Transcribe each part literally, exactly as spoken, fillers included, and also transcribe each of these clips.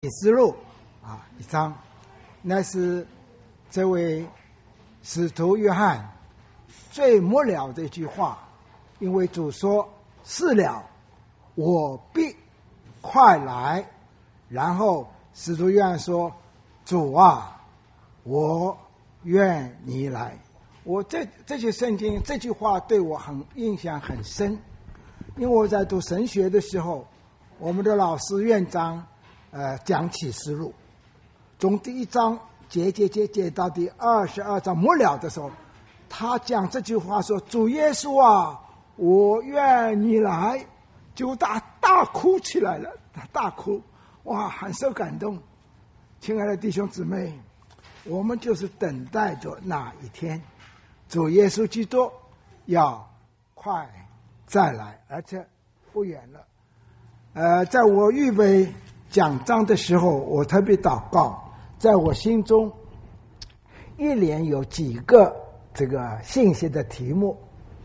启示录啊一章，那是这位使徒约翰最末了的一句话，因为主说是了，我必快来。然后使徒约翰说，主啊，我愿你来。我这这些圣经这句话对我很印象很深，因为我在读神学的时候，我们的老师院长呃讲启示录，从第一章节节节节到第二十二章末了的时候，他讲这句话说，主耶稣啊，我愿你来，就大大哭起来了，他大哭，哇，很受感动。亲爱的弟兄姊妹，我们就是等待着那一天，主耶稣基督要快再来，而且不远了。呃，在我预备讲章的时候，我特别祷告，在我心中一连有几个这个信息的题目。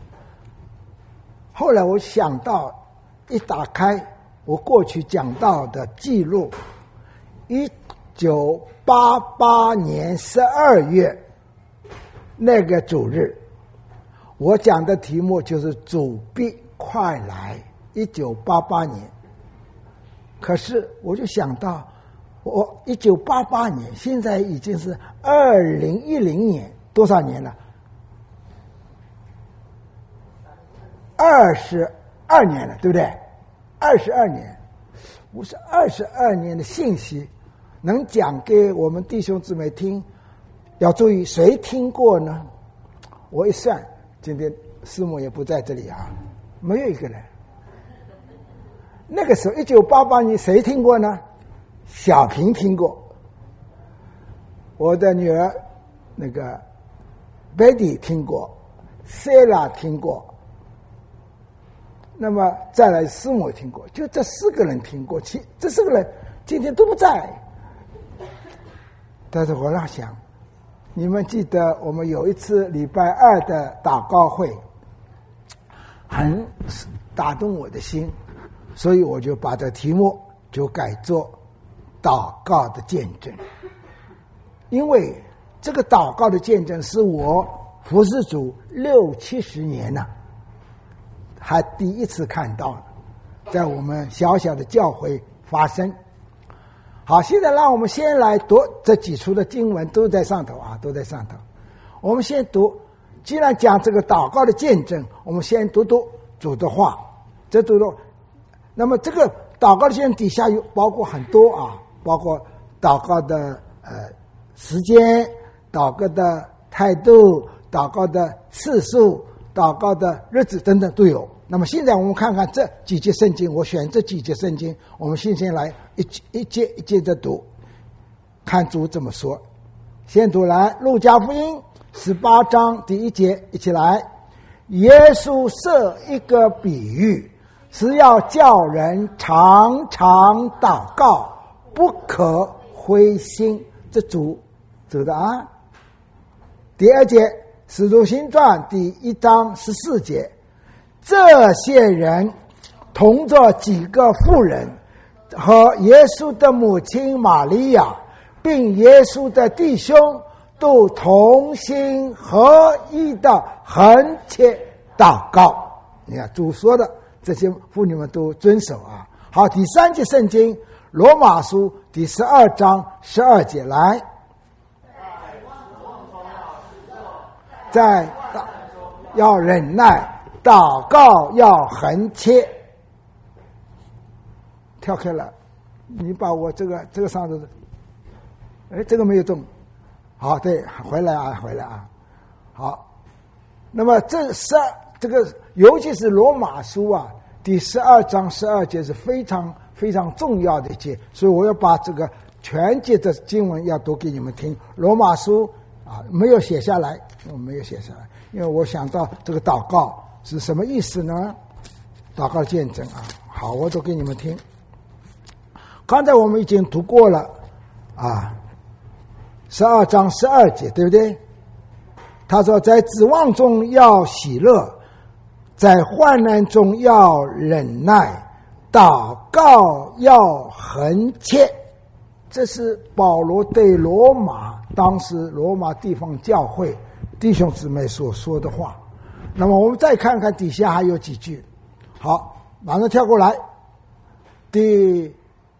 后来我想到，一打开我过去讲到的记录，一九八八年十二月那个主日，我讲的题目就是主必快来，一九八八年。可是我就想到，我一九八八年，现在已经是二零一零年，多少年了？二十二年了，对不对？二十二年，我是二十二年的信息，能讲给我们弟兄姊妹听。要注意，谁听过呢？我一算，今天师母也不在这里啊，没有一个人。那个时候一九八八年谁听过呢？小平听过，我的女儿那个 Betty 听过， Sarah 听过，那么再来师母听过，就这四个人听过，其这四个人今天都不在。但是我在想，你们记得我们有一次礼拜二的祷告会，很打动我的心，所以我就把这题目就改做祷告的见证。因为这个祷告的见证是我服侍主六七十年了，还第一次看到了，在我们小小的教会发生。好，现在让我们先来读这几处的经文，都在上头啊，都在上头。我们先读，既然讲这个祷告的见证，我们先读读主的话。这读读，那么这个祷告的见证底下有包括很多啊，包括祷告的呃时间、祷告的态度、祷告的次数、祷告的日子等等都有。那么现在我们看看这几节圣经，我选这几节圣经，我们先先来一一节一节的读，看主怎么说。先读来路加福音十八章第一节，一起来。耶稣设一个比喻，是要叫人常常祷告，不可灰心。这主主的啊。第二节使徒行传第一章十四节，这些人同着几个妇人和耶稣的母亲玛利亚，并耶稣的弟兄，都同心合一的恳切祷告。你看主说的，这些妇女们都遵守啊。好，第三节圣经罗马书第十二章十二节来，在要忍耐，祷告要恒切。跳开了，你把我这个这个上头的，哎，这个没有动。好，对，回来啊，回来啊。好，那么这十这个尤其是罗马书啊，第十二章十二节是非常非常重要的一节，所以我要把这个全节的经文要读给你们听。罗马书啊，没有写下来，我没有写下来，因为我想到这个祷告是什么意思呢？祷告见证啊，好，我读给你们听。刚才我们已经读过了啊，十二章十二节，对不对？他说，在指望中要喜乐，在患难中要忍耐，祷告要恒切。 这是保罗对罗马当时罗马地方教会弟兄姊妹所说的话。那么我们再看看底下还有几句。好，马上跳过来。第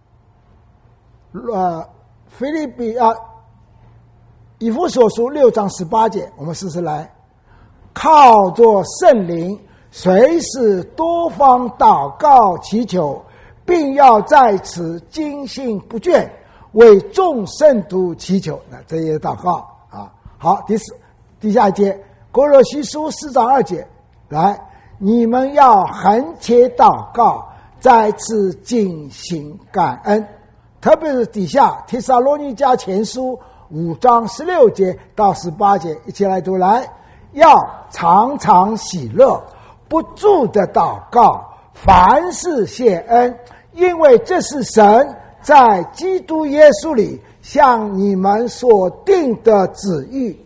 呃腓立比啊以弗所书六章十八节，我们试试来。靠着圣灵，随时多方祷告祈求，并要在此精心不倦，为众圣徒祈求。那这些祷告啊。好，第四第下一节，哥罗西书四章二节，来，你们要恒切祷告，在此尽心感恩。特别是底下帖撒罗尼迦前书五章十六节到十八节，一起来读来。要常常喜乐，不住的祷告，凡事谢恩，因为这是神在基督耶稣里向你们所定的旨意。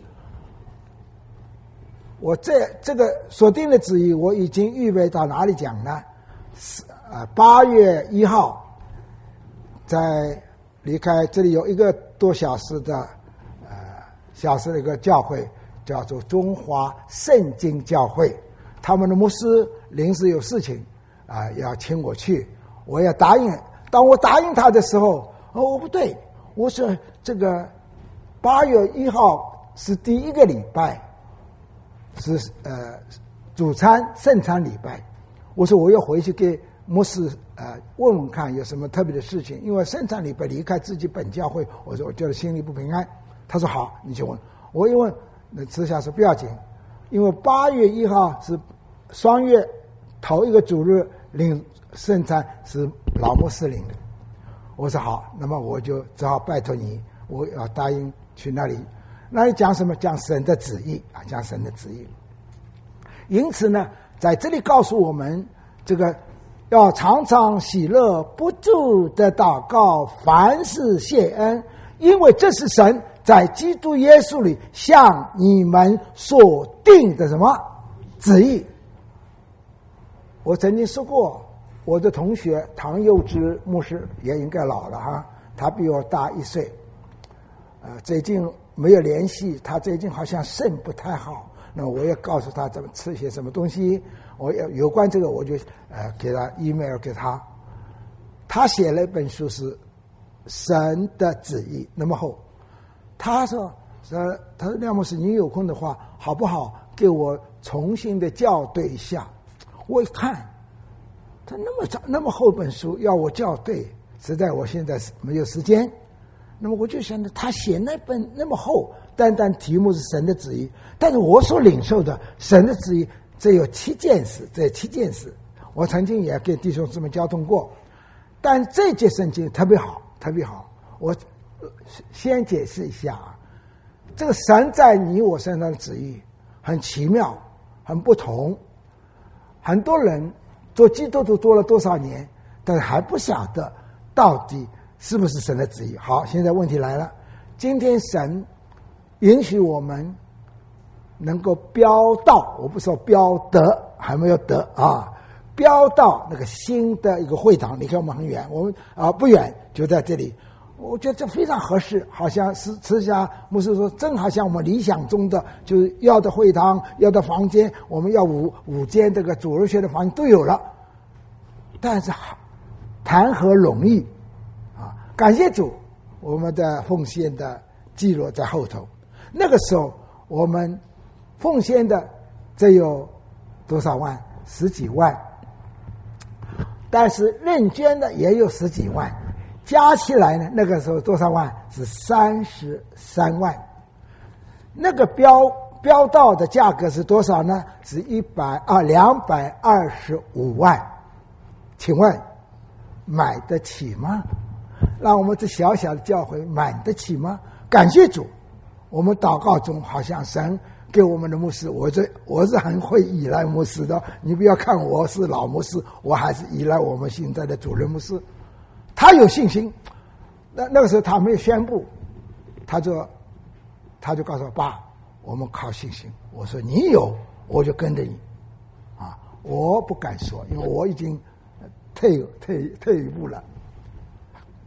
我这这个所定的旨意，我已经预备到哪里讲呢？呃，八月一号，在离开这里有一个多小时的呃小时的一个教会。叫做中华圣经教会，他们的牧师临时有事情啊、呃，要请我去，我要答应。当我答应他的时候，哦，不对，我说这个八月一号是第一个礼拜，是呃主餐圣餐礼拜。我说我要回去给牧师呃问问看有什么特别的事情，因为圣餐礼拜离开自己本教会，我说我觉得心里不平安。他说好，你去问。我一问。那私下说不要紧，因为八月一号是双月头一个主日领圣餐是老牧师领的。我说好，那么我就只好拜托你，我要答应去那里。那里讲什么？讲神的旨意啊，讲神的旨意。因此呢，在这里告诉我们，这个要常常喜乐，不住的祷告，凡事谢恩，因为这是神在基督耶稣里向你们所定的什么旨意。我曾经说过，我的同学唐佑之牧师也应该老了哈，他比我大一岁，呃，最近没有联系，他最近好像肾不太好，那我也告诉他怎么吃些什么东西，我要有关这个我就呃给他 email 给他，他写了一本书是神的旨意，那么厚。他说：“呃，他说廖牧师，你有空的话，好不好给我重新的校对一下？”我一看，他那么长那么厚本书，要我校对，实在我现在没有时间。那么我就想着，他写那本那么厚，单单题目是神的旨意，但是我所领受的神的旨意，这有七件事，这七件事，我曾经也跟弟兄姊妹交通过。但这节圣经特别好，特别好，我。先解释一下啊，这个神在你我身上的旨意很奇妙，很不同。很多人做基督徒做了多少年，但还不晓得到底是不是神的旨意。好，现在问题来了，今天神允许我们能够飙到，我不说飙得，还没有得啊，飙到那个新的一个会堂。你看我们很远，我们啊不远，就在这里。我觉得这非常合适，好像是慈霞牧师说，正好像我们理想中的，就是要的会堂，要的房间，我们要五五间这个主日学的房间都有了。但是谈何容易啊！感谢主，我们的奉献的记录在后头。那个时候我们奉献的只有多少万？十几万，但是认捐的也有十几万。加起来呢，那个时候多少万？是三十三万。那个标标到的价格是多少呢？是一百啊两百二十五万。请问买得起吗？让我们这小小的教会买得起吗？感谢主，我们祷告中好像神给我们的牧师，我这我是很会依赖牧师的。你不要看我是老牧师，我还是依赖我们现在的主任牧师。他有信心，那那个时候他没有宣布，他就他就告诉我爸，我们靠信心。我说你有，我就跟着你，啊，我不敢说，因为我已经退退退一步了。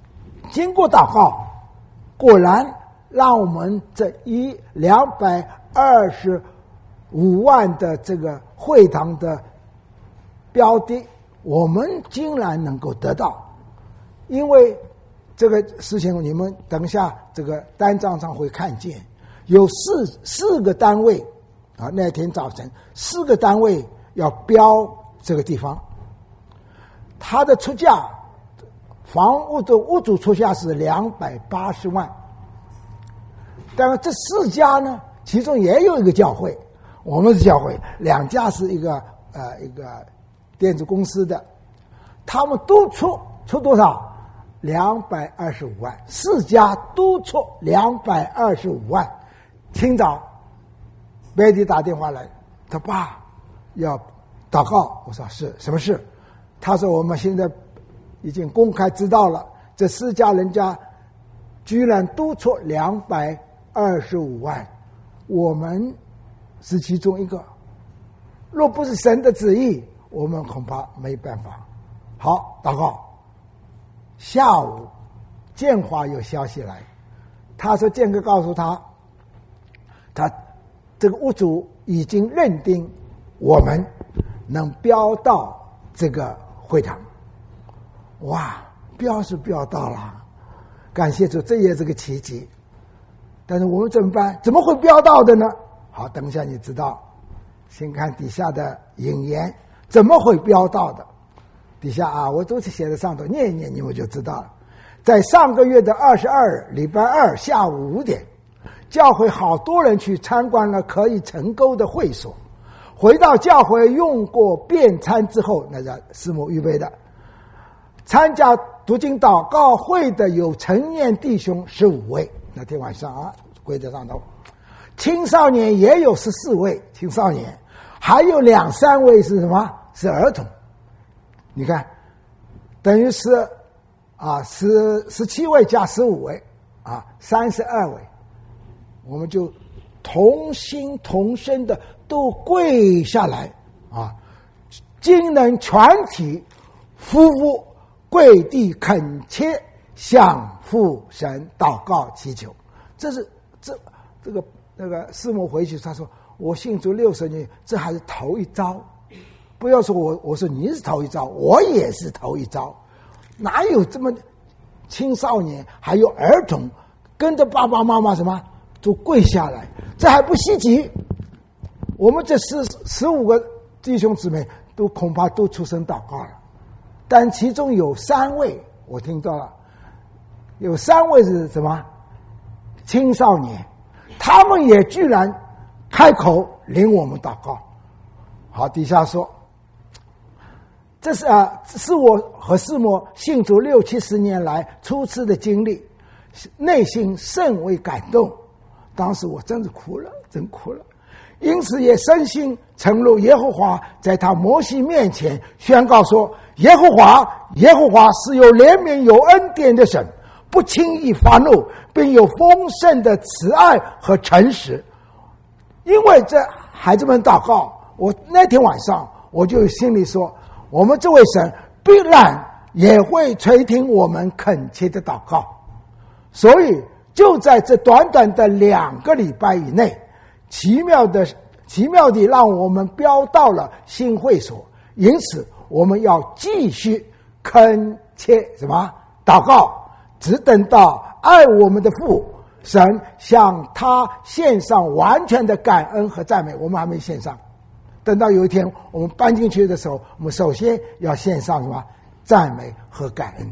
经过祷告，果然让我们这一两百二十五万的这个会堂的标的，我们竟然能够得到。因为这个事情你们等一下这个单张上会看见，有四四个单位啊，那天早晨四个单位要标这个地方，他的出价，房屋的屋主出价是两百八十万。但是这四家呢，其中也有一个教会，我们是教会，两家是一个呃一个电子公司的，他们都出出多少？两百二十五万，四家都出两百二十五万。清早，贝蒂打电话来，他爸要祷告，我说是什么事？他说我们现在已经公开知道了，这四家人家居然都出两百二十五万，我们是其中一个。若不是神的旨意，我们恐怕没办法。好，祷告。下午，建华有消息来，他说建哥告诉他，他这个屋主已经认定我们能标到这个会堂。哇，标是标到了，感谢主，这也是个奇迹。但是我们怎么办？怎么会标到的呢？好，等一下你知道。先看底下的引言，怎么会标到的？底下啊，我都是写在上头，念一念你们就知道了。在上个月的二十二日，礼拜二下午五点，教会好多人去参观了可以成沟的会所。回到教会用过便餐之后，那个师母预备的，参加读经祷告会的有成年弟兄十五位，那天晚上啊，跪在上头。青少年也有十四位青少年，还有两三位是什么？是儿童。你看，等于是啊，十十七位加十五位啊，三十二位，我们就同心同声的都跪下来啊，经人全体夫妇跪地恳切向父神祷告祈求。这是这这个那个师母回去，他说我信主六十年，这还是头一遭。不要说我，我说你是头一遭，我也是头一遭，哪有这么青少年还有儿童跟着爸爸妈妈什么都跪下来，这还不稀奇。我们这十十五个弟兄姊妹都恐怕都出声祷告了，但其中有三位我听到了，有三位是什么青少年，他们也居然开口领我们祷告。好，底下说。这是啊，是我和师母信主六七十年来初次的经历，内心甚为感动。当时我真是哭了，真哭了。因此也深信诚如耶和华在他摩西面前宣告说：耶和华，耶和华是有怜悯、有恩典的神，不轻易发怒，并有丰盛的慈爱和诚实。因为这孩子们祷告，我那天晚上我就心里说。我们这位神必然也会垂听我们恳切的祷告，所以就在这短短的两个礼拜以内，奇妙的奇妙地让我们标到了新会所。因此我们要继续恳切什么祷告，只等到爱我们的父神向他献上完全的感恩和赞美。我们还没献上，等到有一天我们搬进去的时候，我们首先要献上什么？赞美和感恩。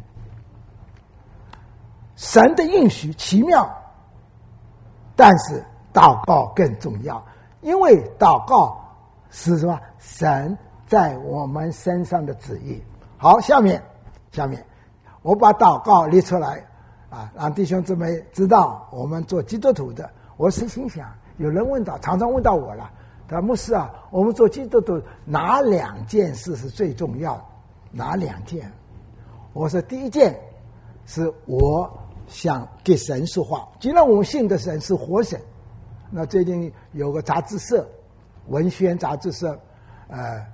神的应许奇妙，但是祷告更重要，因为祷告是什么？神在我们身上的旨意。好，下面下面我把祷告列出来啊，让弟兄姊妹知道我们做基督徒的。我是心想，有人问到，常常问到我了，他牧师啊，我们做基督徒哪两件事是最重要的？哪两件？我说第一件是我想给神说话。既然我们信的神是活神，那最近有个杂志社，文宣杂志社，呃，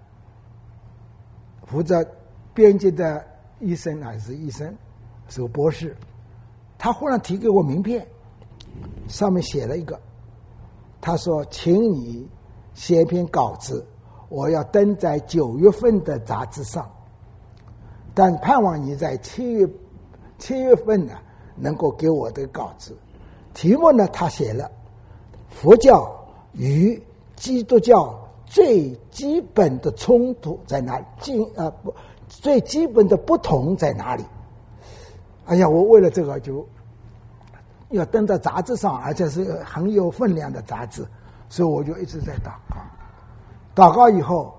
负责编辑的医生还是医生，是个博士， 他忽然提给我名片，上面写了一个，他说请你写一篇稿子，我要登在九月份的杂志上，但盼望你在七月七月份呢能够给我的稿子。题目呢他写了佛教与基督教最基本的冲突在哪里？基啊不，最基本的不同在哪里？哎呀，我为了这个就要登在杂志上，而且是很有分量的杂志，所以我就一直在祷告。祷告以后，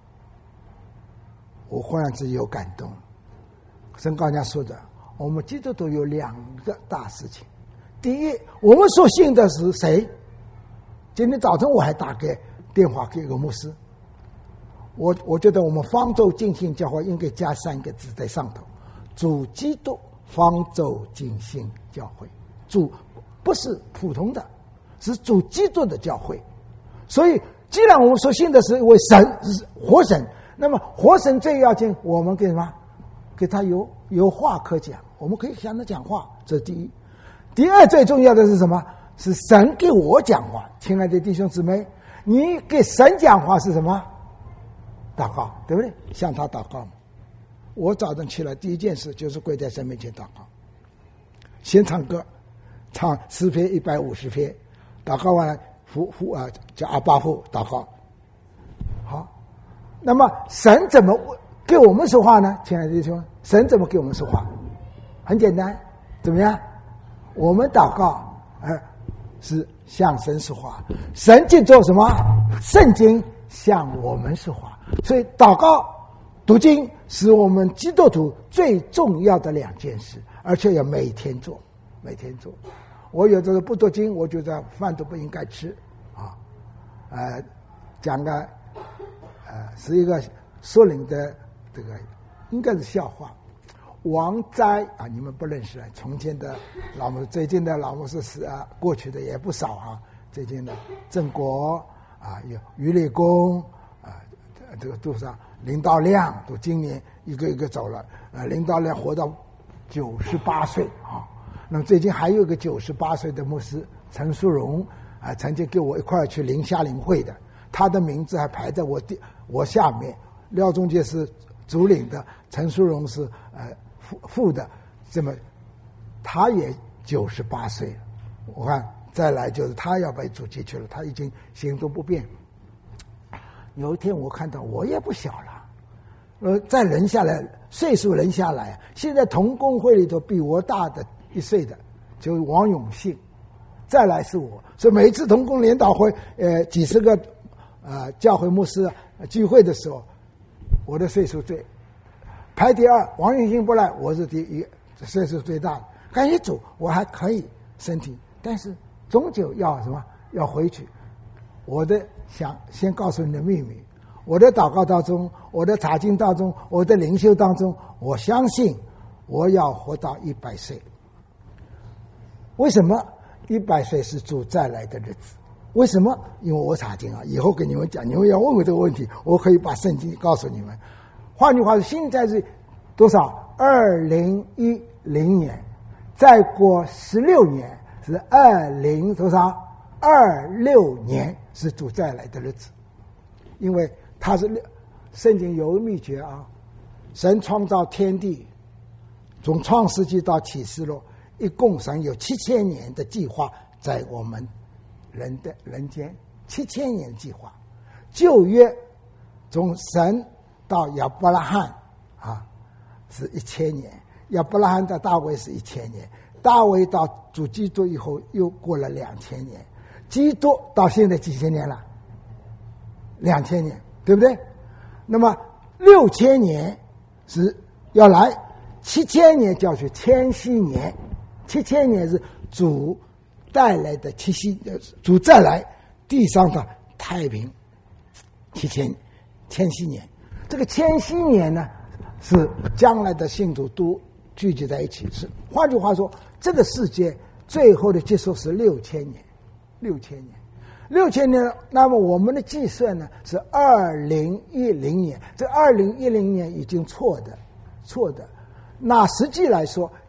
我忽然之间有感动。圣高家说的，我们基督徒有两个大事情。第一，我们所信的是谁？今天早晨我还打给电话给一个牧师，我我觉得我们方舟浸信教会应该加三个字在上头：主基督方舟浸信教会。主不是普通的，是主基督的教会。所以既然我们所信的是一位神，是活神，那么活神最要紧，我们给什么？给他有有话可讲，我们可以向他讲话，这是第一。第二，最重要的是什么？是神给我讲话。亲爱的弟兄姊妹，你给神讲话是什么？祷告，对不对？向他祷告。我早晨起来第一件事就是跪在神面前祷告，先唱歌，唱诗篇一百五十篇，祷告完了呼呼啊，叫阿爸父祷告。好，那么神怎么给我们说话呢？亲爱的弟兄，神怎么给我们说话？很简单，怎么样？我们祷告，呃，是向神说话，神就做什么？圣经向我们说话。所以祷告、读经是我们基督徒最重要的两件事，而且要每天做，每天做。我有这个不读经，我觉得饭都不应该吃啊。呃，讲个呃是一个说林的这个应该是笑话。王斋啊，你们不认识，从前的老牧，最近的老牧师是啊，过去的也不少啊。最近的郑国啊，有于立功啊，这个都上林道亮都今年一个一个走了。呃，林道亮活到九十八岁啊。那么最近还有一个九十八岁的牧师陈淑荣啊，曾经跟我一块儿去临夏灵会的，他的名字还排在我第我下面。廖仲杰是主领的，陈淑荣是呃。副副的，这么他也九十八岁了。我看再来就是他要被主接去了，他已经行动不便。有一天我看到我也不小了，呃，再人下来，岁数人下来，现在同工会里头比我大的一岁的，就是王永信，再来是我。所以每一次同工联导会，呃，几十个呃教会牧师聚会的时候，我的岁数最。排第二，王永信不来，我是第一，岁数最大的。感谢主，我还可以身体，但是终究要什么？要回去。我的想先告诉你的秘密，我的祷告当中，我的查经当中，我的灵修当中，我相信我要活到一百岁。为什么？一百岁是主再来的日子。为什么？因为我查经啊，以后跟你们讲，你们要问我这个问题，我可以把圣经告诉你们。换句话说，现在是多少？二零一零年，再过十六年是二零多少？二六年是主再来的日子。因为他是圣经有个秘诀啊，神创造天地，从创世纪到启示录，一共神有七千年的计划在我们人的人间，七千年计划。旧约从神到亚伯拉罕啊，是一千年；亚伯拉罕到大卫是一千年；大卫到主基督以后又过了两千年；基督到现在几千年了？两千年，对不对？那么六千年是要来，七千年叫做千禧年，七千年是主带来的七夕，主再来地上的太平，七千千禧年。这个千禧年呢，是将来的信徒都聚集在一起。是，换句话说，这个世界最后的结束是六千年，六千年，六千年。那么我们的计算呢是二零一零年，这二零一零年已经错的，错的。那实际来说，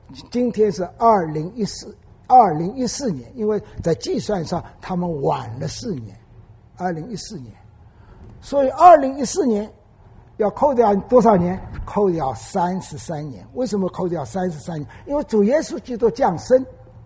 今天是二零一四二零一四年，因为在计算上他们晚了四年，二零一四年，所以二零一四年要扣掉多少年？扣掉三十三年。为什么扣掉三十三年？因为主耶稣基督降生，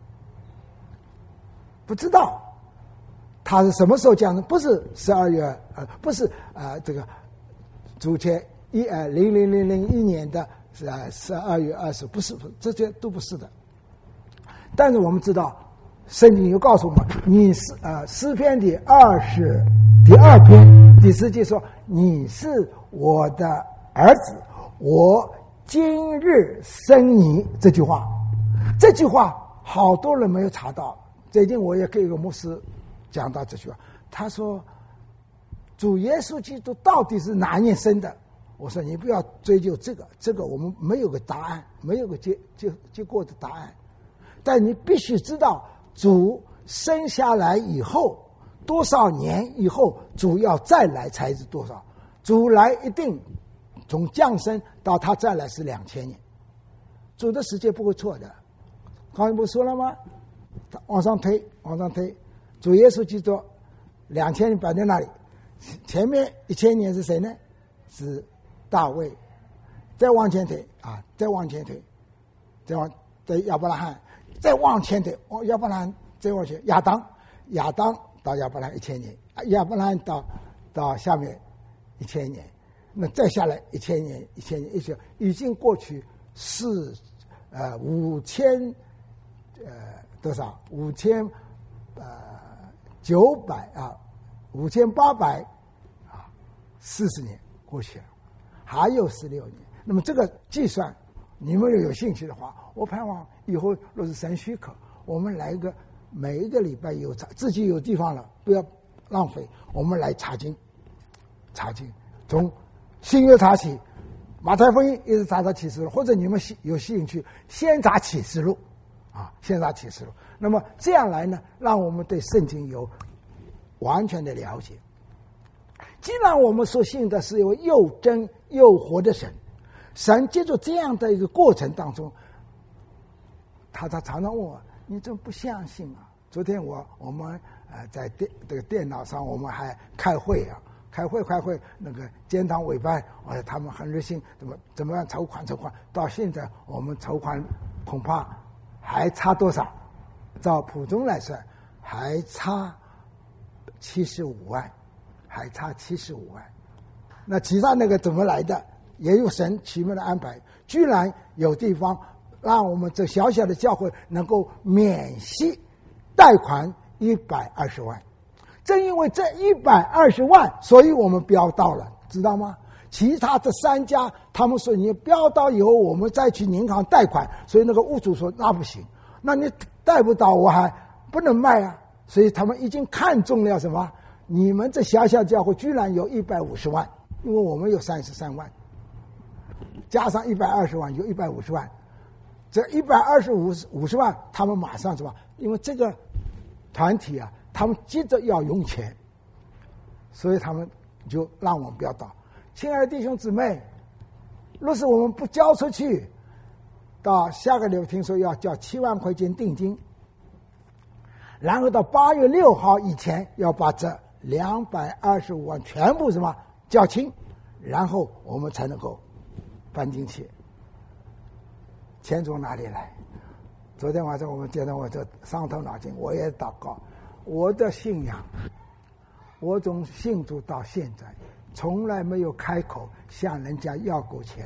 不知道他是什么时候降生，不是十二月，呃，不是呃这个主前一呃零零零零一年的是呃十二月二十，不是，不是，这些都不是的。但是我们知道，圣经又告诉我们，你是呃诗篇第二十第二篇第十节说，你是我的儿子，我今日生你。这句话，这句话好多人没有查到。最近我也给一个牧师讲到这句话，他说主耶稣基督到底是哪一年生的？我说你不要追究这个，这个我们没有个答案，没有个结结结果的答案。但你必须知道，主生下来以后多少年以后，主要再来才是多少？主来一定从降生到他再来是两千年，主的时间不会错的。刚才不说了吗？往上推，往上推，主耶稣基督两千年摆在那里，前面一千年是谁呢？是大卫。再往前推啊，再往前推，再往对亚伯拉罕。再往前推，亚伯拉罕再往前，亚当，亚当到亚伯拉罕一千年，亚伯拉罕到到下面一千年，那再下来一千年，一千年，一千已经过去四呃五千呃多少？五千呃九百啊，五千八百啊，四十年过去了，还有十六年。那么这个计算，你们有兴趣的话，我盼望以后若是神许可，我们来一个每一个礼拜有查自己有地方了，不要浪费，我们来查经，查经从新约查起，马太福音一直查到启示录，或者你们有兴趣先查启示录啊，先查启示录。那么这样来呢，让我们对圣经有完全的了解。既然我们所信的是有又真又活的神，神借助这样的一个过程当中，他他常常问我，你怎么不相信啊？昨天我我们呃在电这个电脑上我们还开会啊，开会开会，那个监堂委办，哎，他们很热心，怎么怎么样筹款筹款，到现在我们筹款恐怕还差多少？照普通来算，还差七十五万，还差七十五万。那其他那个怎么来的？也有神奇妙的安排，居然有地方让我们这小小的教会能够免息贷款一百二十万。正因为这一百二十万，所以我们标到了，知道吗？其他这三家他们说你标到以后，我们再去银行贷款，所以那个屋主说那不行，那你贷不到我还不能卖啊。所以他们已经看中了什么？你们这小小教会居然有一百五十万，因为我们有三十三万。加上一百二十万，有一百五十万，这一百二十五五十万，他们马上是吧？因为这个团体啊，他们急着要用钱，所以他们就让我们不要到。亲爱的弟兄姊妹，若是我们不交出去，到下个月听说要交七万块钱定金，然后到八月六号以前要把这两百二十五万全部什么交清，然后我们才能够搬进去。钱从哪里来？昨天晚上我们见到我这伤透脑筋，我也祷告，我的信仰，我从信主到现在，从来没有开口向人家要过钱。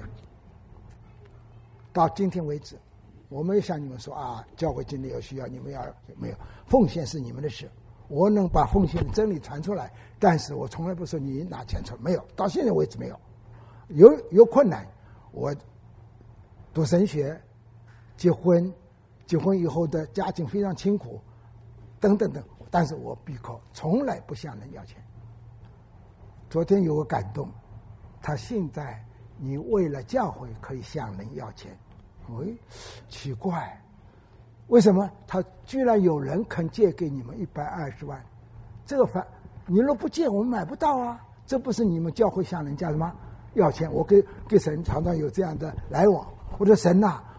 到今天为止，我没有向你们说啊，教会今天有需要，你们要没有？奉献是你们的事，我能把奉献的真理传出来，但是我从来不说你拿钱出来，没有，到现在为止没有。有有困难，我读神学，结婚，结婚以后的家境非常清苦，等等等，但是我闭口，从来不向人要钱。昨天有个感动，他现在你为了教会可以向人要钱，喂，奇怪，为什么他居然有人肯借给你们一百二十万？这个反你若不借，我们买不到啊！这不是你们教会向人家什么要钱？我跟跟神常常有这样的来往。我说神呐、啊，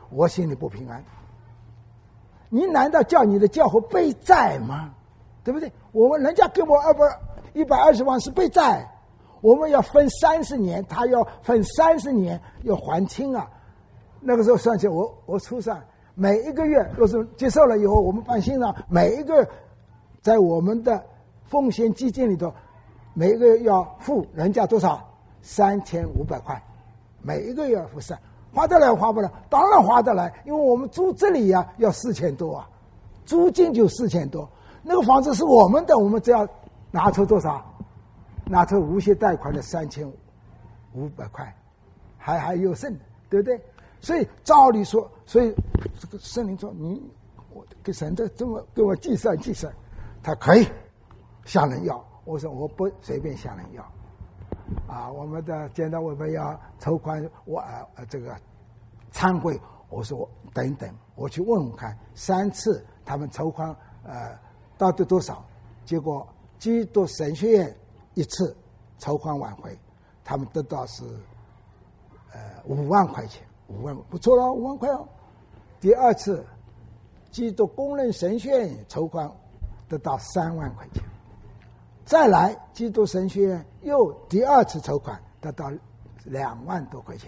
我心里不平安。你难道叫你的教会背债吗？对不对？我们人家给我二百一百二十万是背债，我们要分三十年，他要分三十年要还清啊。那个时候算起来，我我初三每一个月若是接受了以后，我们办信上每一个在我们的奉献基金里头，每一个月要付人家多少？三千五百块，每一个月要付三。划得来划不来？当然划得来，因为我们租这里呀、啊、要四千多啊，租金就四千多。那个房子是我们的，我们只要拿出多少？拿出无息贷款的三千五百块，还还有剩，对不对？所以照理说，所以这个圣灵说你，我给神的这么给我计算计算，他可以向人要。我说我不随便向人要。啊，我们的见到我们要筹款，我呃这个参会，我说等等，我去问问看，三次他们筹款呃到底多少？结果基督神学院一次筹款晚会，他们得到是呃五万块钱，五万不错了，五万块哦。第二次基督公认神学院筹款得到三万块钱。再来，基督神学院又第二次筹款，得到两万多块钱。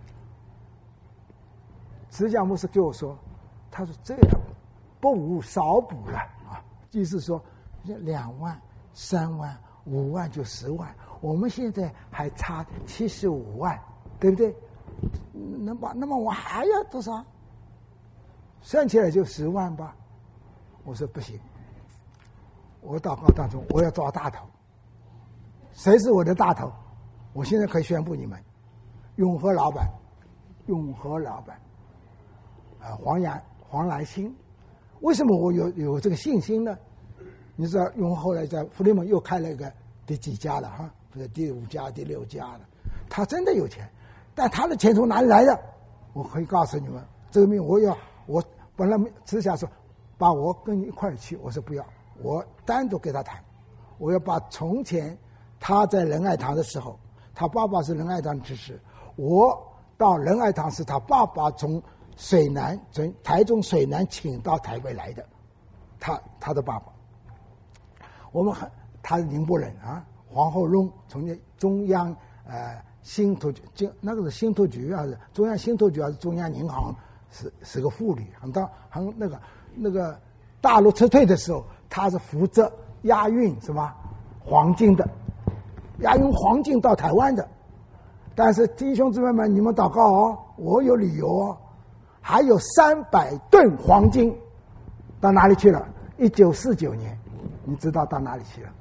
慈教牧师给我说，他说这样不无少补了啊，意思说两万、三万、五万就十万，我们现在还差七十五万，对不对？能把那么我还要多少？算起来就十万吧。我说不行。我祷告当中，我要抓大头。谁是我的大头？我现在可以宣布你们，永和老板，永和老板，啊、呃，黄阳黄来兴。为什么我有有这个信心呢？你知道，永和后来在福利门又开了一个第几家了哈？不是第五家、第六家了。他真的有钱，但他的钱从哪里来的？我可以告诉你们，这个命我要，我本来只想说，把我跟你一块去，我说不要。我单独给他谈，我要把从前他在仁爱堂的时候，他爸爸是仁爱堂执事，我到仁爱堂是他爸爸从水南从台中水南请到台北来的，他他的爸爸，我们他是宁波人啊，黄后龙从那中央呃信托局，那个是信托局还是中央信托局还是中央银行，是是个妇女，很当很那个那个大陆撤退的时候。他是负责押运什么黄金的，押运黄金到台湾的。但是弟兄姊妹们，你们祷告哦，我有理由哦，还有三百吨黄金到哪里去了？一九四九年，你知道到哪里去了？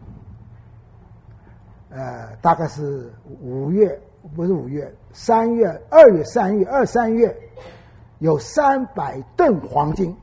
呃，大概是五月，不是五月，三月、二月、三月、二三月，有三百吨黄金。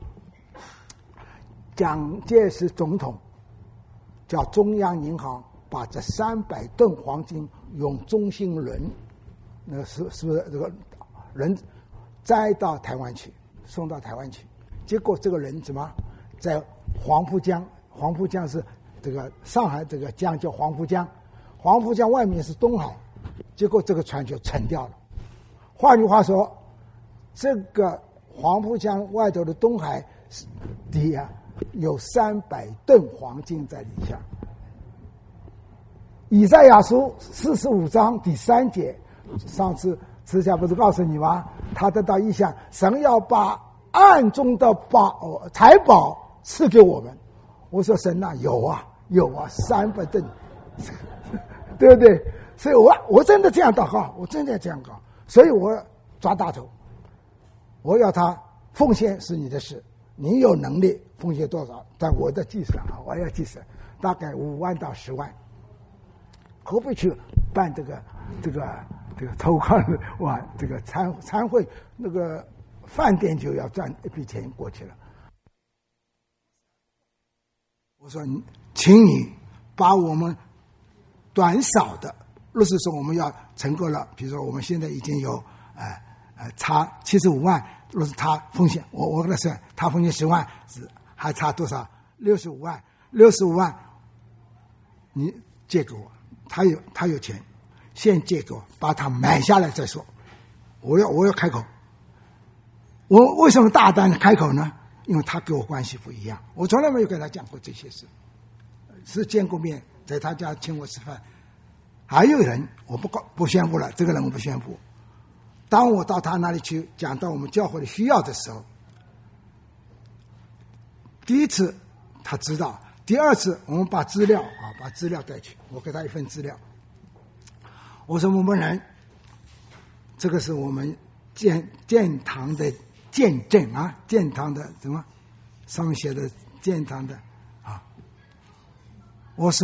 蒋介石总统叫中央银行把这三百吨黄金用中兴轮，那是是不是这个人摘到台湾去，送到台湾去？结果这个人怎么在黄浦江？黄浦江是这个上海这个江叫黄浦江，黄浦江外面是东海，结果这个船就沉掉了。换句话说，这个黄浦江外头的东海底下有三百吨黄金在底下。以赛亚书四十五章第三节，上次慈祥不是告诉你吗？他得到意象，神要把暗中的宝财宝赐给我们。我说神啊，有啊有啊，三百吨，对不对？所以我我真的这样祷告，我真的这样搞，所以我抓大头，我要他奉献是你的事，你有能力奉献多少？但我的计算啊，我要计算，大概五万到十万。何必去办这个这个这个筹款哇？这个参参会那个饭店就要赚一笔钱过去了。我说，请你把我们短少的，若是说我们要成功了，比如说我们现在已经有呃呃差七十五万，若是他奉献，我我跟他算，他奉献十万，是还差多少？六十五万，六十五万，你借给我。他有他有钱，先借给我，把它买下来再说。我要我要开口， 我为什么大胆的开口呢？因为他跟我关系不一样，我从来没有跟他讲过这些事，是见过面，在他家请我吃饭。还有人，我不不宣布了，这个人我不宣布。当我到他那里去讲到我们教会的需要的时候，第一次他知道，第二次我们把资料啊，把资料带去，我给他一份资料。我说某某人，这个是我们建建堂的见证啊，建堂的什么上面写的建堂的啊。我说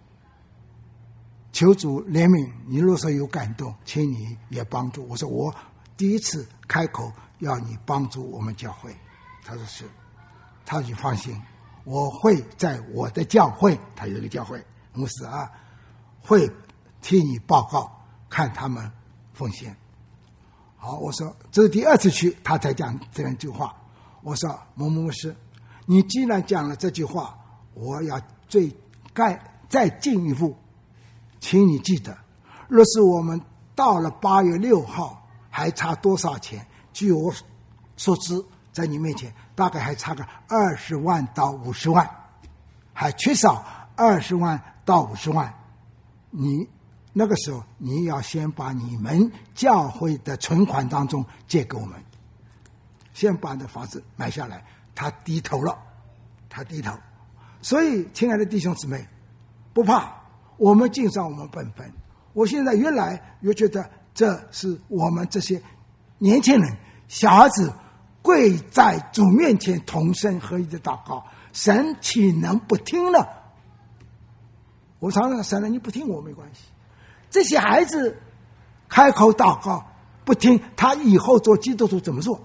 求主怜悯，你若说有感动，请你也帮助。我说我第一次开口要你帮助我们教会，他说是，他就放心，我会在我的教会，他有一个教会牧师啊，会替你报告，看他们奉献。好，我说这是第二次去，他才讲这样一句话。我说某某牧师，你既然讲了这句话，我要最该再进一步，请你记得，若是我们到了八月六号还差多少钱？据我所知，在你面前大概还差个二十万到五十万，还缺少二十万到五十万。你那个时候你要先把你们教会的存款当中借给我们，先把这房子买下来。他低头了，他低头。所以亲爱的弟兄姊妹，不怕，我们尽上我们本分。我现在越来越觉得，这是我们这些年轻人小孩子跪在主面前同声合一的祷告，神岂能不听呢？我常常神，你不听我没关系，这些孩子开口祷告不听，他以后做基督徒怎么做？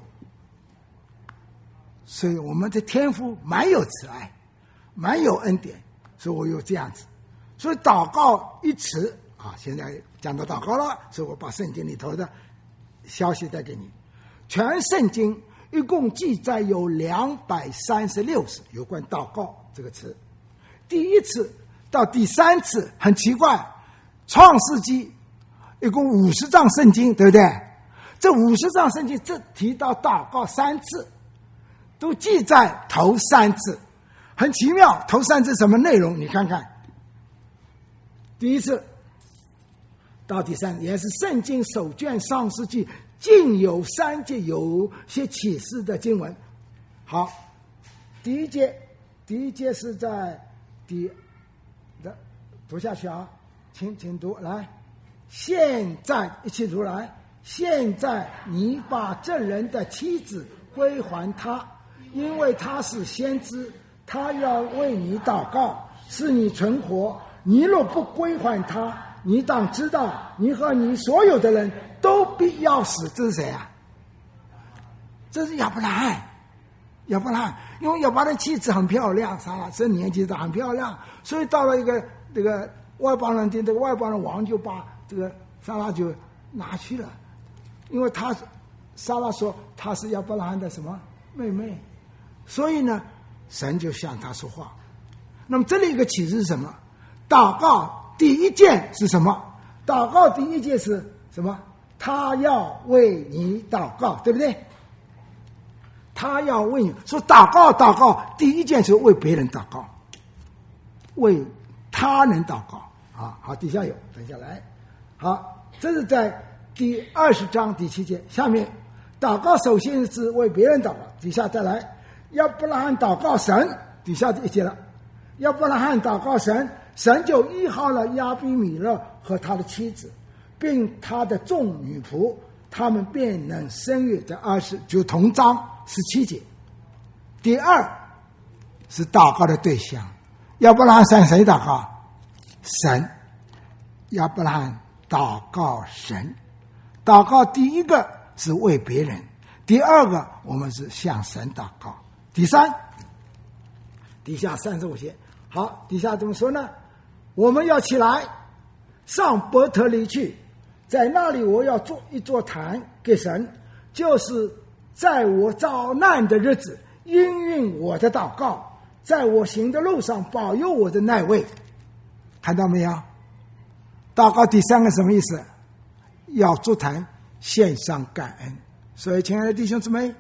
所以我们的天父蛮有慈爱，蛮有恩典，所以我有这样子。所以祷告一词啊，现在讲到祷告了，所以我把圣经里头的消息带给你。全圣经一共记载有两百三十六次有关祷告这个词，第一次到第三次很奇怪，创世纪一共五十章圣经，对不对？这五十章圣经只提到祷告三次，都记在头三次，很奇妙。头三次什么内容？你看看，第一次到第三，也是圣经首卷创世纪竟有三节有些启示的经文。好，第一节，第一节是在第的读下去啊，请请读来。现在一起读来。现在你把这人的妻子归还他，因为他是先知，他要为你祷告，使你存活。你若不归还他，你当知道，你和你所有的人都必要死。这是谁啊？这是亚伯拉罕。亚伯拉罕，因为亚伯拉罕的妻子很漂亮，撒拉这年纪大很漂亮，所以到了一个这个外邦人的这个外邦人王就把这个撒拉就拿去了，因为他撒拉说他是亚伯拉罕的什么妹妹，所以呢，神就向他说话。那么这里一个启示是什么？祷告第一件是什么？祷告第一件是什么？他要为你祷告，对不对？他要为你说祷告，祷告第一件是为别人祷告，为他人祷告啊。好，底下有，等下来。好，这是在第二十章第七节。下面祷告首先是为别人祷告，底下再来。亚伯拉罕祷告神，底下一节了。亚伯拉罕祷告神，神就医好了亚比米勒和他的妻子，并他的众女仆，他们便能生育。在二十就同章十七节。第二是祷告的对象，亚伯拉罕向谁祷告？神。亚伯拉罕祷告神。祷告第一个是为别人，第二个我们是向神祷告。第三，底下三十五节。好，底下怎么说呢？我们要起来上伯特利去，在那里我要做一座坛给神，就是在我遭难的日子应允我的祷告，在我行的路上保佑我的那位。看到没有？祷告第三个什么意思？要做坛献上感恩。所以亲爱的弟兄姊妹，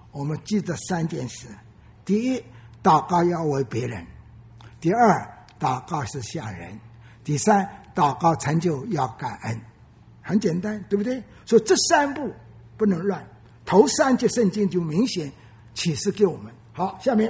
我们记得三件事：第一，祷告要为别人；第二，祷告是向人；第三，祷告成就要感恩。很简单，对不对？所以这三步不能乱。头三节圣经就明显启示给我们。好，下面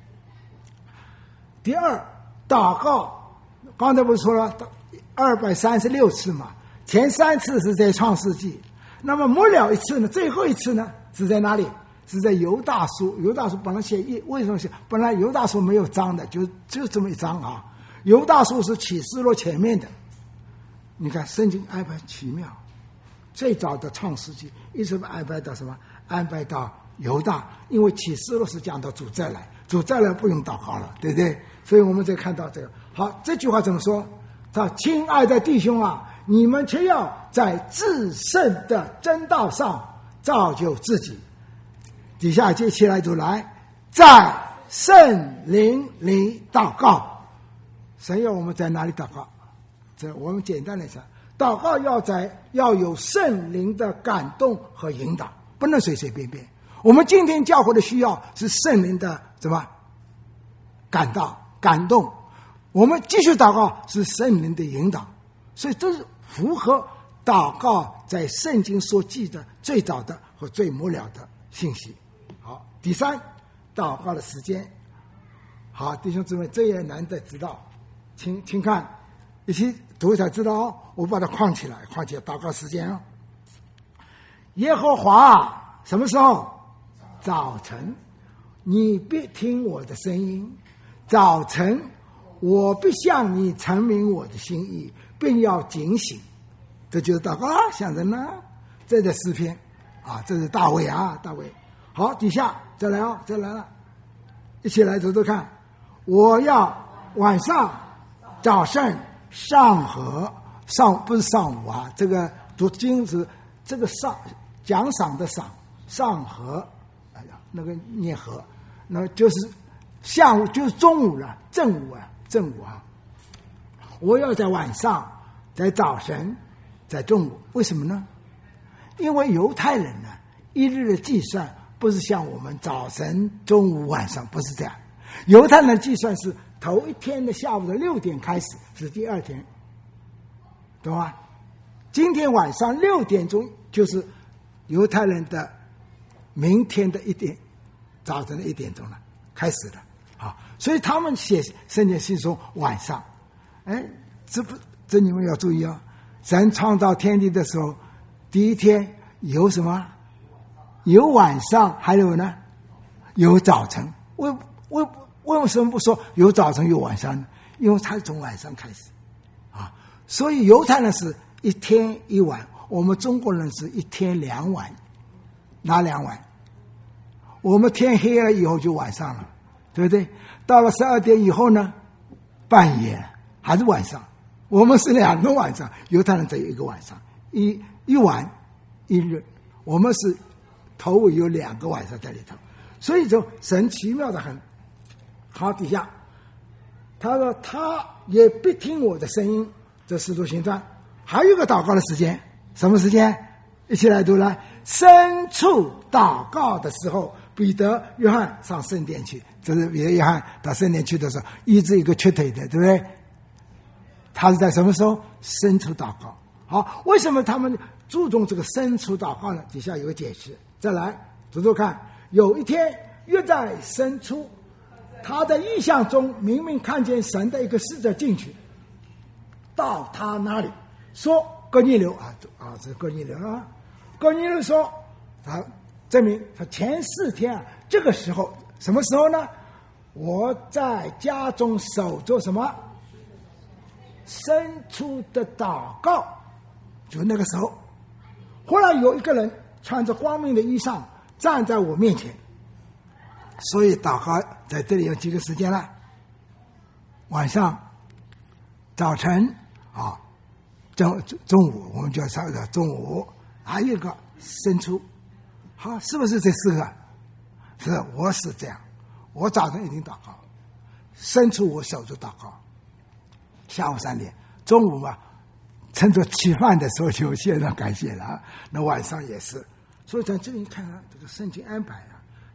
第二，祷告，刚才不是说了二百三十六次嘛？前三次是在创世纪，那么末了一次呢？最后一次呢？是在哪里？是在犹大书。犹大书本来写一，为什么写？本来犹大书没有章的，就就这么一章啊。犹大书是启示录前面的。你看圣经安排奇妙，最早的创世纪一直安排到什么？安排到犹大，因为启示录是讲到主再来，主再来不用祷告了，对不对？所以我们再看到这个。好，这句话怎么说？他亲爱的弟兄啊，你们却要在至圣的真道上造就自己。底下接起来就来，在圣灵里祷告。神要我们在哪里祷告？这我们简单来讲，祷告要在要有圣灵的感动和引导，不能随随便便。我们今天教会的需要是圣灵的什么感到感动，我们继续祷告是圣灵的引导，所以这是符合祷告在圣经所记的最早的和最末了的信息。好，第三，祷告的时间。好，弟兄姊妹，这也难得知道，请请看，一起读才知道哦。我把它框起来，框起来祷告时间哦。耶和华什么时候？早晨，你必听我的声音；早晨，我必向你阐明我的心意，并要警醒。这就是祷告啊，想人呢。这是诗篇啊，这是大卫啊，大卫。好，底下再来哦，再来了，一起来读读看。我要晚上、早上、上河，上不是上午啊，这个读经是这个上奖赏的赏，上河，哎呀，那个念河，那就是下午，就是中午了，正午啊，正午啊。我要在晚上，在早晨，在中午，为什么呢？因为犹太人呢，一日的计算不是像我们早晨、中午、晚上，不是这样。犹太人的计算是头一天的下午的六点开始，是第二天，懂吗？今天晚上六点钟就是犹太人的明天的一点，早晨的一点钟了，开始了。好，所以他们写圣经是说晚上。哎，这不，这你们要注意啊！神创造天地的时候，第一天有什么？有晚上，还有呢，有早晨。为为为什么不说有早晨有晚上呢？因为它是从晚上开始啊。所以犹太人是一天一晚，我们中国人是一天两晚。哪两晚？我们天黑了以后就晚上了，对不对？到了十二点以后呢，半夜还是晚上。我们是两个晚上，犹太人只有一个晚上，一一晚一日。我们是头尾有两个晚上在里头，所以就神奇妙的很。好，底下他说他也必听我的声音，这使徒行传。还有一个祷告的时间，什么时间？一起来读来。深处祷告的时候，彼得、约翰上圣殿去。这是彼得、约翰到圣殿去的时候，医治一个瘸腿的，对不对？他是在什么时候？深处祷告。好，为什么他们注重这个深处祷告呢？底下有个解释。再来读读看。有一天，约在深处，他在异象中明明看见神的一个使者进去，到他那里说：“哥尼流啊啊，这哥尼流啊。”哥尼流说：“他证明他前四天啊，这个时候什么时候呢？我在家中守着什么？深处的祷告，就那个时候。后来有一个人穿着光明的衣裳站在我面前，所以祷告在这里有几个时间了：晚上、早晨啊，中中午我们就要上个中午，还有一个深处。好，是不是这四个？是，我是这样。我早晨一定祷告，深处我守着祷告。下午三点，中午嘛，趁着吃饭的时候就献上感谢了啊。那晚上也是，所以在这里看啊，这个圣经安排啊，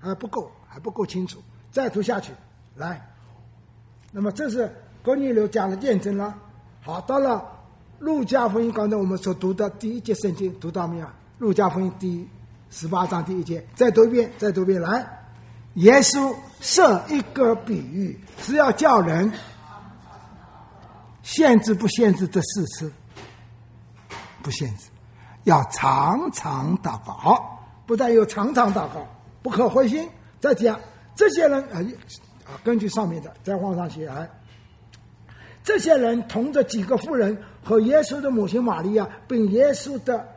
还不够，还不够清楚。再读下去，来，那么这是哥尼流讲的见证了。好，到了路加福音，刚才我们所读的第一节圣经，读到没有？路加福音第十八章第一节，再读一遍，再读一遍。来，耶稣设一个比喻，是要叫人限制不限制这四次，不限制，要常常祷告。好，不但有常常祷告，不可灰心。再讲这些人啊、呃，根据上面的再往上写来，这些人同着几个妇人和耶稣的母亲玛利亚，并耶稣的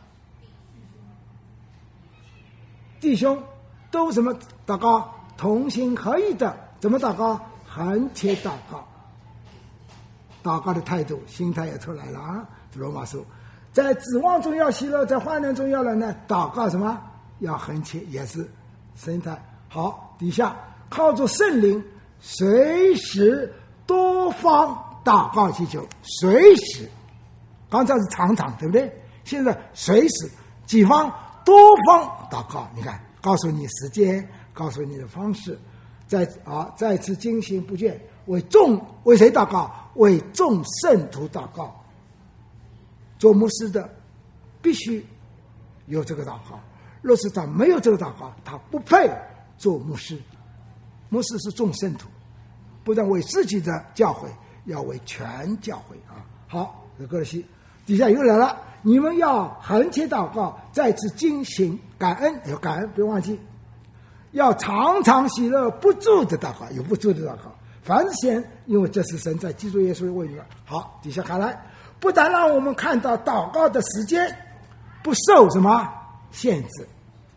弟兄，都什么祷告？同心合意的，怎么祷告？横切祷告。祷告的态度、心态也出来了啊！罗马书，在指望中要喜乐，在患难中要忍耐。祷告什么？要横切，也是心态。好，底下靠着圣灵，随时多方祷告祈求，随时。刚才是常常，对不对？现在随时几方多方祷告。你看，告诉你时间，告诉你的方式，再啊再次精行不倦，为众为谁祷告？为众圣徒祷告。做牧师的必须有这个祷告，若是他没有这个祷告，他不配做牧师。牧师是众圣徒，不但为自己的教会，要为全教会啊。好，这个西底下又来了，你们要横切祷告，再次精行感恩，有感恩，不要忘记，要常常喜乐，不住的祷告，有不住的祷告。凡事先，因为这是神在基督耶稣为你们。好，底下看来，不但让我们看到祷告的时间不受什么限制，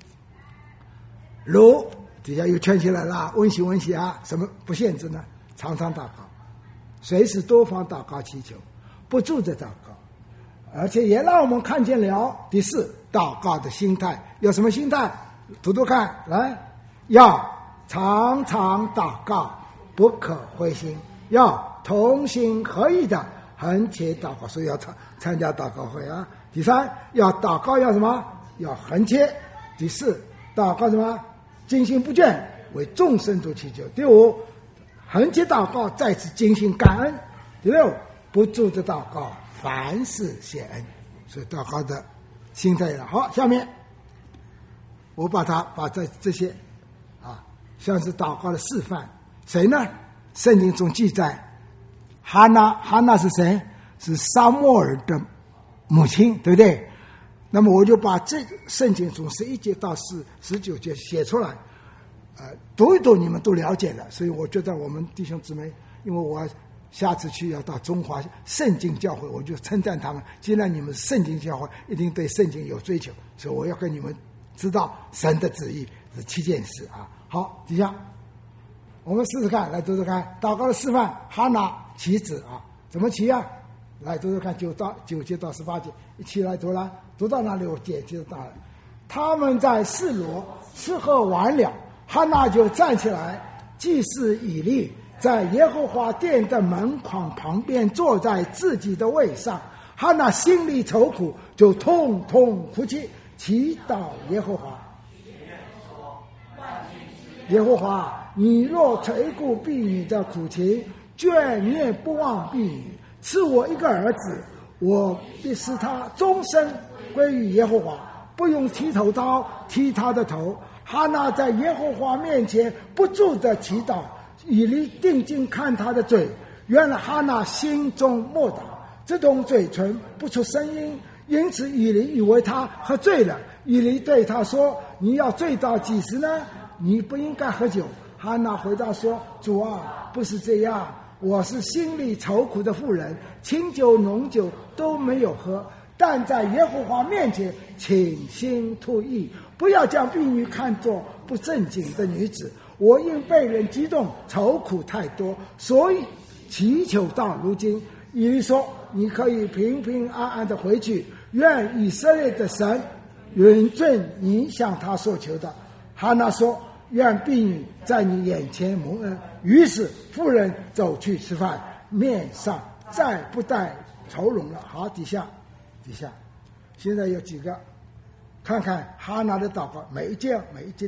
如底下又圈起来了，温习温习啊，什么不限制呢？常常祷告，随时多方祷告祈求，不住的祷告，而且也让我们看见了第四，祷告的心态。有什么心态？读读看，来，要常常祷告，不可灰心，要同心合意的横切祷告，所以要参参加祷告会啊。第三，要祷告要什么？要横切。第四，祷告什么？精心不倦，为众圣徒祈求。第五，横切祷告，再次精心感恩。第六，不住的祷告，凡事谢恩。所以祷告的心态了。好，下面我把它把这这些啊，像是祷告的示范。谁呢？圣经中记载，哈娜，哈娜是谁？是撒母耳的母亲，对不对？那么我就把这圣经从十一节到四十九节写出来，呃，读一读，你们都了解了。所以我觉得我们弟兄姊妹，因为我下次去要到中华圣经教会，我就称赞他们。既然你们是圣经教会，一定对圣经有追求，所以我要跟你们知道神的旨意是七件事啊。好，底下我们试试看，来读读看，祷告的示范，哈拿祈子啊，怎么祈啊？来读读看，九到九节到十八节，一起来读了。读到哪里我解就到了。他们在示罗吃喝完了，哈拿就站起来，祭司以利在耶和华殿的门框旁边坐在自己的位上，哈拿心里愁苦，就痛痛哭泣，祈祷耶和华。耶和华，你若垂顾婢女的苦情，眷念不忘婢女，赐我一个儿子，我必使他终身归于耶和华，不用剃头刀剃他的头。哈拿在耶和华面前不住的祈祷，以利定睛看他的嘴，原来哈拿心中默祷，这种嘴唇不出声音，因此以利以为他喝醉了。以利对他说：你要醉到几时呢？你不应该喝酒。哈拿回答说：主啊，不是这样，我是心里愁苦的妇人，清酒浓酒都没有喝，但在耶和华面前倾心吐意，不要将婢女看作不正经的女子。我因被人激动，愁苦太多，所以祈求到如今。以利说：你可以平平安安的回去，愿以色列的神允准你向他所求的。哈拿说：愿婢女在你眼前蒙恩。于是妇人走去吃饭，面上再不带愁容了。好，底下底下现在有几个，看看哈拿的祷告，每一件每一件的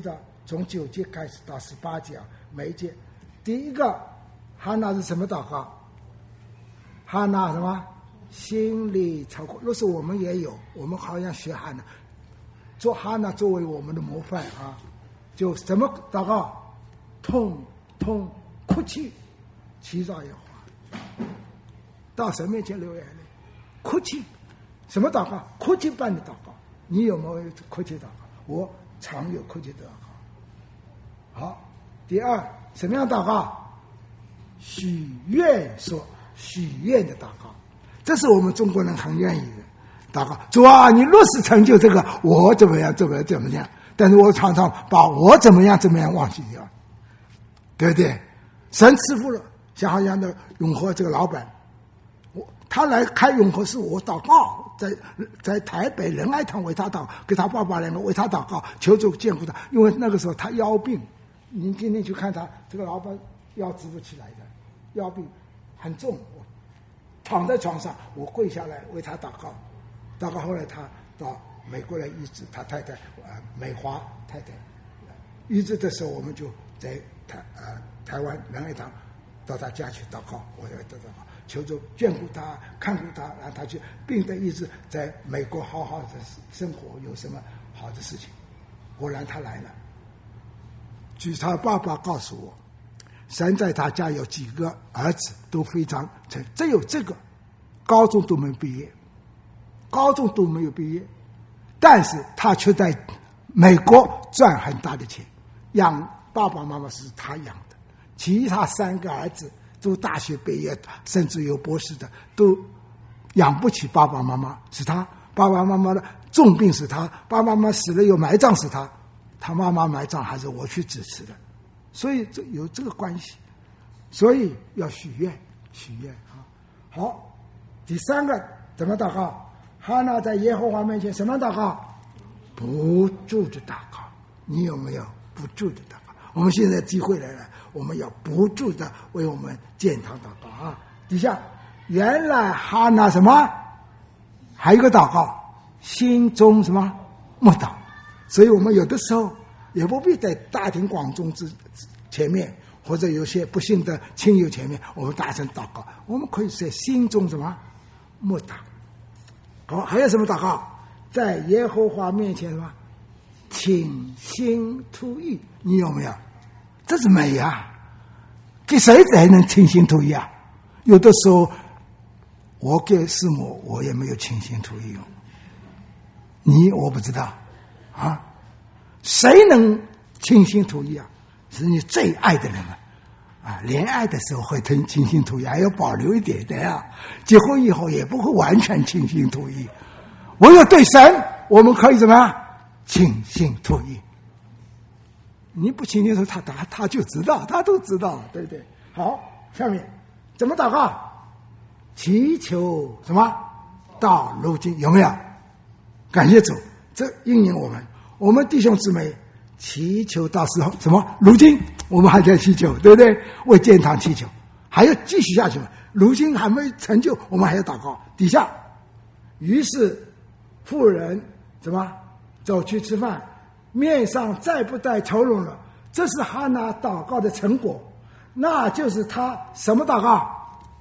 从九节开始到十八节，每一节，第一个哈娜是什么祷告？哈娜什么？心里超过。若是我们也有，我们好像学哈娜，做哈娜作为我们的模范啊，就什么祷告？痛痛哭泣，祈祷耶和华，到神面前流眼泪，哭泣。什么祷告？哭泣般的祷告。你有没有哭泣祷告？我常有哭泣的祷告。好，第二，什么样祷告？许愿说许愿的祷告，这是我们中国人很愿意的祷告。主啊，你若是成就这个，我怎么样怎么样怎么样？但是我常常把我怎么样怎么样忘记掉，对不对？神赐福了，像好像的永和这个老板，我他来开永和是我祷告。在在台北仁爱堂为他祷告，给他爸爸两个为他祷告，求主眷顾他。因为那个时候他腰病，您今天去看他，这个老板腰直不起来的，腰病很重。我躺在床上，我跪下来为他祷告，祷告后来他到美国来医治，他太太呃美华太太医治的时候，我们就在台呃台湾仁爱堂到他家去祷告，我要祷告。求主眷顾他，看顾他，让他去病得医治，在美国好好的生活，有什么好的事情？果然他来了。据他爸爸告诉我，神在他家有几个儿子都非常成，只有这个高中都没毕业，高中都没有毕业，但是他却在美国赚很大的钱，养爸爸妈妈是他养的，其他三个儿子都大学毕业，甚至有博士的，都养不起爸爸妈妈，是他爸爸妈妈的重病是他，爸爸妈妈死了有埋葬是他，他妈妈埋葬还是我去支持的，所以这有这个关系，所以要许愿，许愿啊。好，第三个怎么祷告？哈娜在耶和华面前什么祷告？不住的祷告。你有没有不住的祷告？我们现在机会来了，我们要不住的为我们建堂祷告啊！底下原来哈娜什么？还有一个祷告，心中什么默祷。所以我们有的时候也不必在大庭广众之前面，或者有些不幸的亲友前面，我们大声祷告。我们可以在心中什么默祷。好，还有什么祷告？在耶和华面前什么？倾心吐意。你有没有？这是美啊！给谁才能倾心吐意啊？有的时候我给师母，我也没有倾心吐意哦。你我不知道啊，谁能倾心吐意啊？是你最爱的人啊！啊，恋爱的时候会倾倾心吐意，还要保留一点的呀。结婚以后也不会完全倾心吐意，唯有对神，我们可以怎么样？倾心吐意。你不倾心吐意，他他他就知道，他都知道，对不对？好，下面怎么祷告？祈求什么？到如今有没有？感谢主，这应允我们。我们弟兄姊妹祈求到时候什么？如今我们还在祈求，对不对？为建堂祈求，还要继续下去。如今还没成就，我们还要祷告。底下，于是妇人怎么走去吃饭，面上再不带愁容了。这是哈娜祷告的成果，那就是他什么祷告？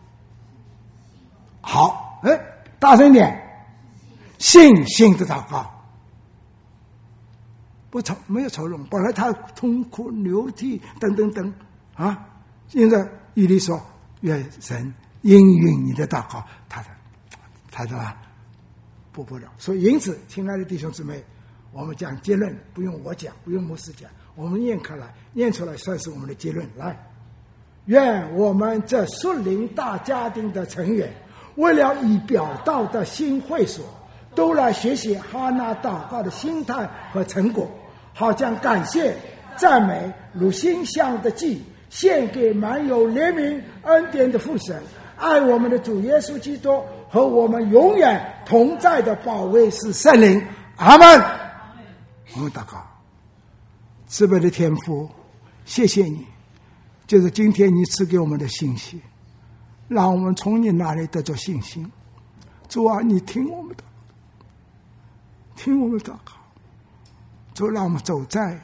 好，哎，大声一点，信心的祷告。不愁，没有愁容，本来他痛哭流涕等等等啊，现在以利说愿神应允你的祷告，他的他的不不了。所以因此，亲爱的弟兄姊妹，我们讲结论，不用我讲，不用牧师讲，我们念开来，念出来算是我们的结论。来，愿我们这属灵大家庭的成员，为了以表道的新会所，都来学习哈娜祷告的心态和成果，好将感谢、赞美如馨香的祭献给满有怜悯恩典的父神，爱我们的主耶稣基督和我们永远同在的保卫是圣灵。阿们。我们祷告，慈悲的天父，谢谢你，就是今天你赐给我们的信息，让我们从你那里得着信心。主啊，你听我们的听我们祷告，主，让我们走在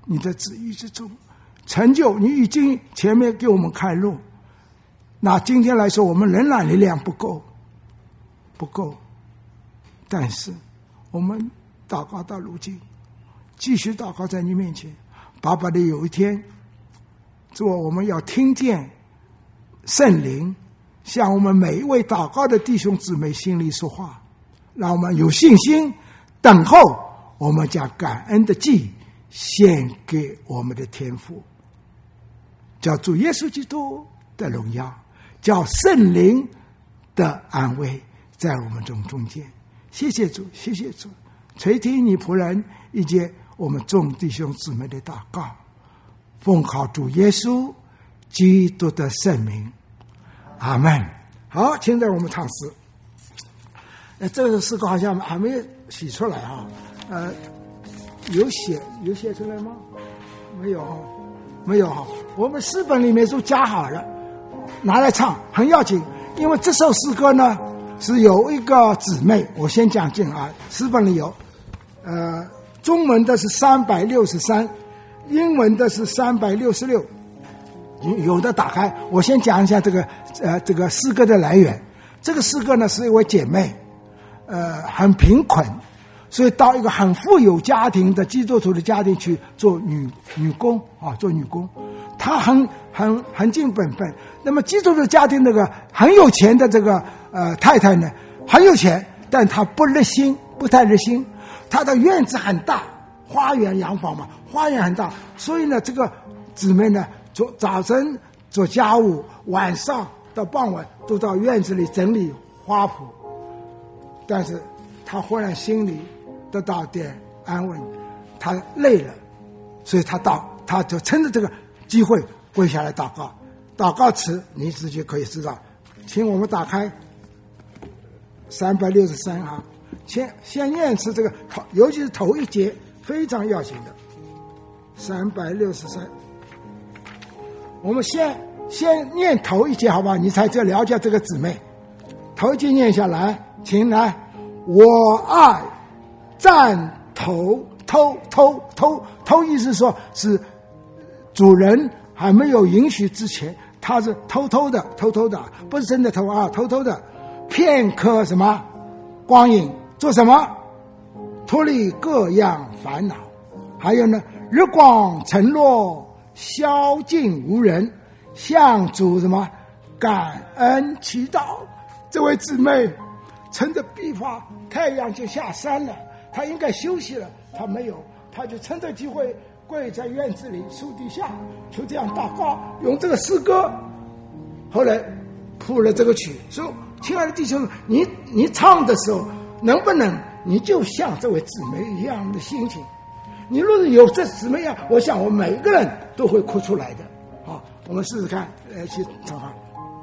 你的旨意之中，成就你已经前面给我们开路。那今天来说，我们仍然力量不够，不够，但是我们祷告到如今，继续祷告在你面前，爸爸的有一天，主，我们要听见圣灵向我们每一位祷告的弟兄姊妹心里说话，让我们有信心等候，我们将感恩的祭献给我们的天父，叫主耶稣基督的荣耀，叫圣灵的安慰在我们中中间。谢谢主，谢谢主，垂听你仆人以及我们众弟兄姊妹的祷告，奉靠主耶稣基督的圣名，阿们。好，现在我们唱诗。呃，这个诗歌好像还没有写出来啊，呃，有写有写出来吗？没有哈，没有哈。我们诗本里面都加好了，拿来唱很要紧，因为这首诗歌呢是有一个姊妹，我先讲进啊，诗本里有，呃，中文的是三百六十三，英文的是三百六十六。有的打开，我先讲一下这个呃这个诗歌的来源。这个诗歌呢是一位姐妹，呃很贫困，所以到一个很富有家庭的基督徒的家庭去做女女工啊，做女工。她很很很尽本分。那么基督徒家庭那个很有钱的这个呃太太呢，很有钱，但她不热心，不太热心。她的院子很大，花园洋房嘛，花园很大，所以呢这个姊妹呢。做早晨做家务，晚上到傍晚都到院子里整理花圃。但是他忽然心里得到点安稳，他累了，所以他到他就趁着这个机会跪下来祷告。祷告词你自己可以知道，请我们打开三百六十三行，先先念次这个头，尤其是头一节非常要紧的三百六十三。我们先先念头一节好吧，你才就了解这个姊妹。头一节念下来，请来，我爱占头偷偷偷偷，意思说是主人还没有允许之前，他是偷偷的偷偷的，不是真的偷啊，偷偷的片刻什么光阴，做什么脱离各样烦恼。还有呢，日光沉落宵禁无人，向主什么感恩祈祷。这位姊妹趁着必发，太阳就下山了，她应该休息了，她没有，她就趁着机会跪在院子里树底下，就这样祷告，用这个诗歌。后来谱了这个曲，说亲爱的弟兄，你你唱的时候能不能你就像这位姊妹一样的心情？你若是有这姊妹样，我想我们每个人都会哭出来的。好，我们试试看，来去唱哈。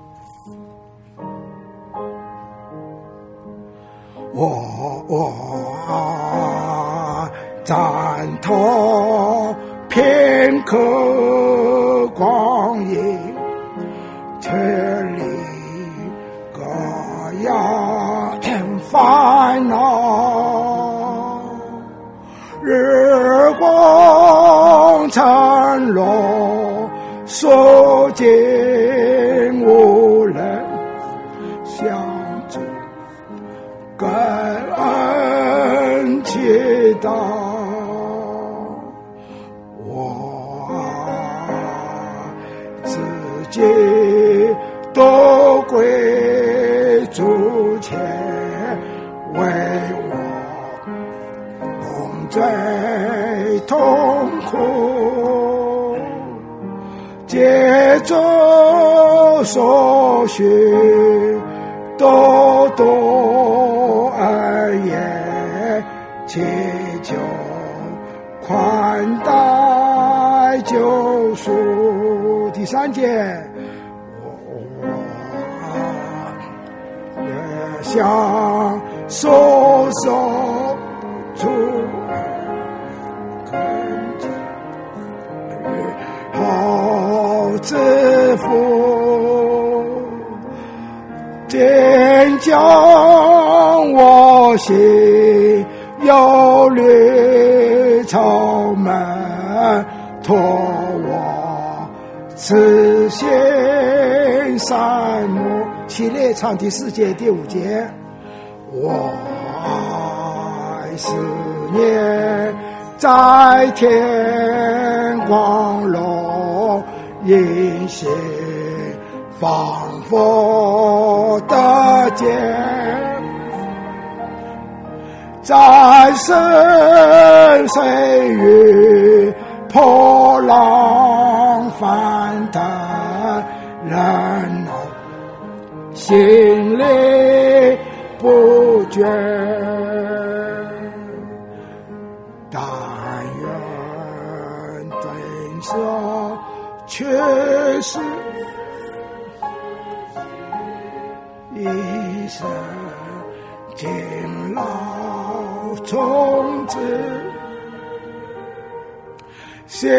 我我赞同片刻光阴，脱离各样烦恼。日光灿落，所见无人，相助感恩祈祷。我自己都归主前，为我最痛苦，借着所需多多恩言，祈求宽待救赎。第三节，我也想收手出好自负，坚强我心，忧虑愁闷托我慈心善目。起列唱第四节第五节，我爱思念在天光中因信仿佛的见，在深水域波浪翻腾，然后心里不倦，但愿对手却是一生勤劳从之，心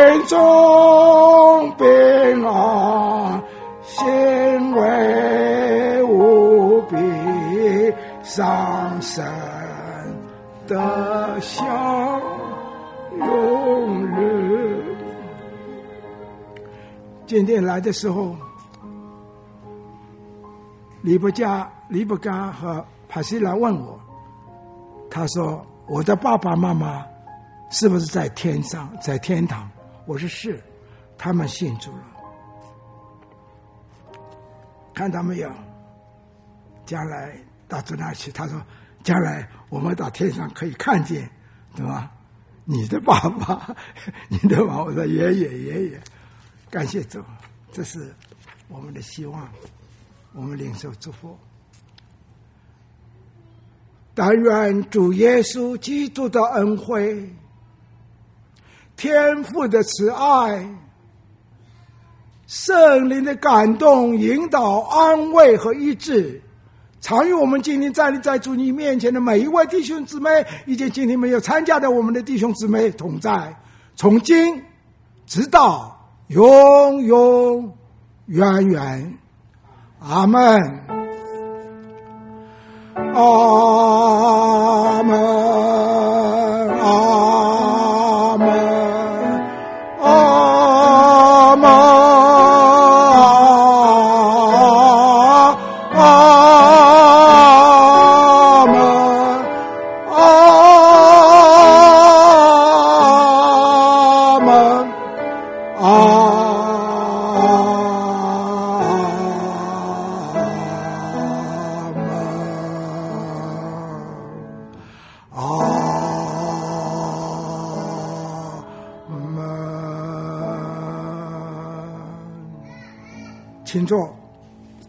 中平安，心为无比上升的相拥日。今天来的时候，李伯家、李伯干和帕西兰问我，他说我的爸爸妈妈是不是在天上，在天堂？我说是，他们信主了。看到没有？将来到主那去，他说将来我们到天上可以看见，对吧？你的爸爸，你的妈妈，我说爷爷爷爷，感谢主，这是我们的希望，我们领受祝福。但愿主耶稣基督的恩惠、天父的慈爱、圣灵的感动、引导、安慰和医治，常与我们今天站立在主你面前的每一位弟兄姊妹，以及今天没有参加的我们的弟兄姊妹同在，从今直到永永远远。阿们。阿门，阿门，阿门，阿门，阿门，阿请坐。